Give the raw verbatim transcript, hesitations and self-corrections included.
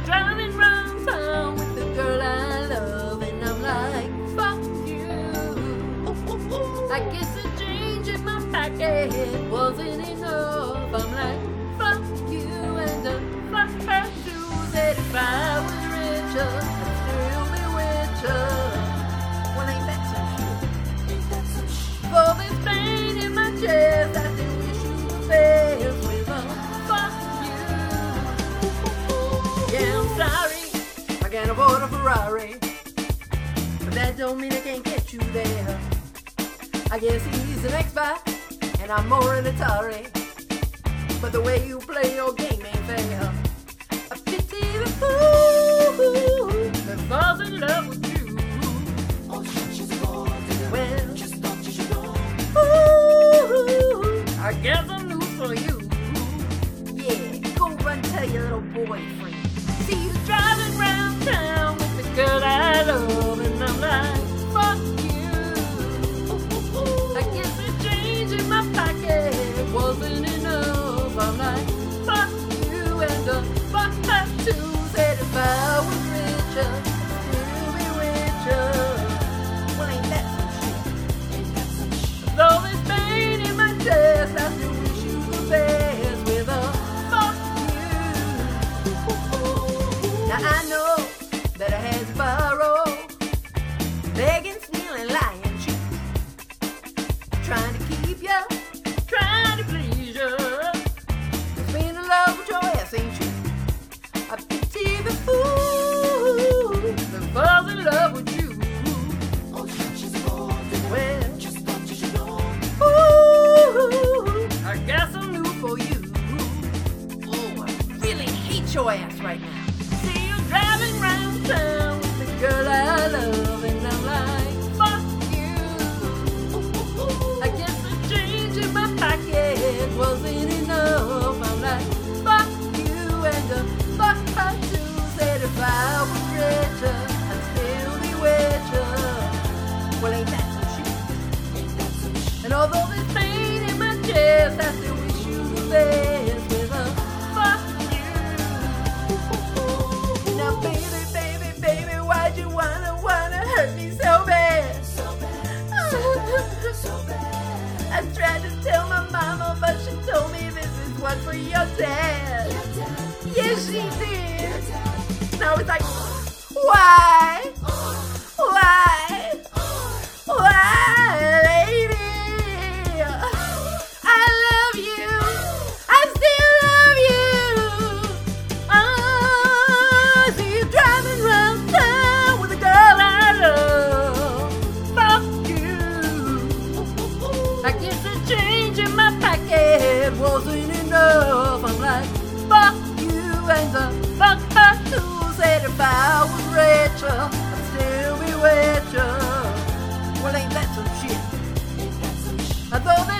driving round town with the girl I love, and I'm like, fuck you. I guess the change in my pocket wasn't enough. I'm like, fuck you, and uh, fuck her too. Said if I was richer, I'd still be with you. Well, ain't that some shit? Ain't that some shit? For this pain in my chest, I still wish you were there with a fuck you. Yeah, I'm sorry, I can't afford a Ferrari, but that don't mean I can't get you there. I guess he's an Xbox, and I'm more an Atari, but the way you play your game ain't fair. I pity the fool that falls in love with you. Oh, she's gone. Well, just thought you should go. Ooh, I guess I'm loose for you. Yeah, go run tell your little boyfriend. See you driving round town with the girl I love, and I'm like, fuck you. I guess the change in my pocket wasn't enough. I'm like, fuck you, and uh, fuck her too. Said if I was richer, I'd still be richer. Well, ain't that some shit? Ain't that some shit? Though there's pain in my chest, I still wish you the best with a fuck you. Now I know that I had to borrow, begging, stealing, lying, cheating, trying to keep you, trying to please you. Just being in love with your ass ain't true. I pity the fool that falls in love with you. Oh, she's golden. Well, just thought you should know. Ooh, I got some news for you. Oh, I really hate your ass right now. See you driving round town with the girl I love, and I'm like, fuck you. I guess the change in my pocket wasn't enough. I'm like, fuck you, and uh, fuck her too. Said if I was richer, I'd still be with you. Well, ain't that some shit? Ain't that some shit? And although there's pain in my chest, I still wish you the best with a fuck you. Now, baby, baby, baby, why'd you wanna, wanna hurt me so bad? So bad, so bad, so bad. I tried to tell my mama, but she told me this is one for your dad. Yes, she did. Now it's like, why? Why? Why, lady? I love you. I still love you. Oh, see you driving round town with a girl I love. Fuck you. I guess the change in my pocket wasn't enough. I'm like, fuck you, and the fuck her too. Said if I was richer, I'd still be with you. Well, ain't that some shit? Ain't that some shit? Although